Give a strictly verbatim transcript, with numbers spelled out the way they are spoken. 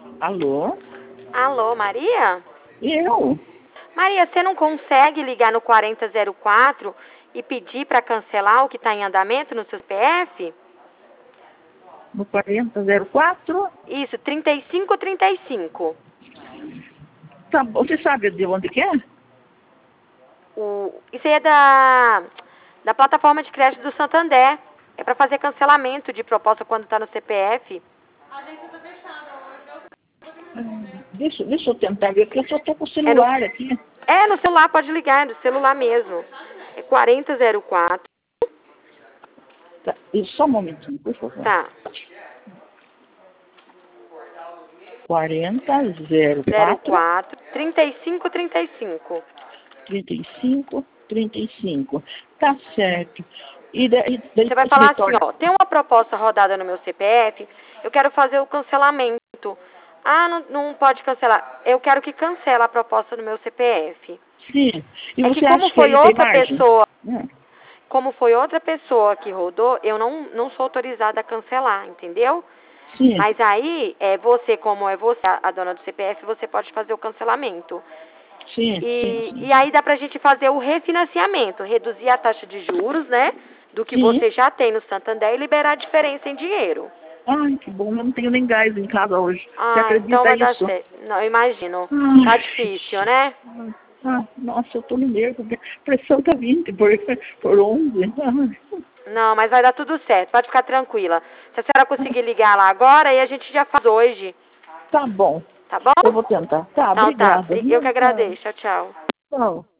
Alô? Alô, Maria? Eu? Maria, você não consegue ligar no quarenta zero quatro e pedir para cancelar o que está em andamento no seu C P F? No quarenta zero quatro? Isso, trinta e cinco trinta e cinco. Tá bom. Você sabe de onde que é? O... Isso aí é da... da plataforma de crédito do Santander. É para fazer cancelamento de proposta quando está no C P F. Ah, Deixa, deixa eu tentar ver, porque eu só estou com o É no... celular aqui. é, no celular, pode ligar, é no celular mesmo. É quarenta zero quatro. Tá, e só um momentinho, por favor. Tá. quarenta zero zero quatro, quatro trinta e cinco trinta e cinco. trinta e cinco, trinta e cinco. Tá certo. E daí, daí Você vai você falar assim, retorna. ó, tem uma proposta rodada no meu C P F, eu quero fazer o cancelamento. Ah, não, não pode cancelar. Eu quero que cancele a proposta no meu C P F. Sim. E É que você como acha que foi ele tem outra margem? pessoa, Hum. como foi outra pessoa que rodou, eu não, não sou autorizada a cancelar, entendeu? Sim. Mas aí, é, você, como é você, a, a dona do C P F, você pode fazer o cancelamento. Sim, sim, E, sim. e aí dá pra gente fazer o refinanciamento, reduzir a taxa de juros, né? Do que Sim. você já tem no Santander e liberar a diferença em dinheiro. Ai, que bom, eu não tenho nem gás em casa hoje. Você Ah, então acredita vai dar isso? certo. Não, eu imagino. Tá difícil, Ai, né? ah, nossa, eu tô no nervo. A pressão tá vinte por, por onze. Ai, Não, mas vai dar tudo certo, pode ficar tranquila. Se a senhora conseguir ligar lá agora, aí a gente já faz hoje, tá bom, tá bom? eu vou tentar. Tá, Então tá, obrigada. eu que Viu? Tá, agradeço. Tchau, tchau. tchau.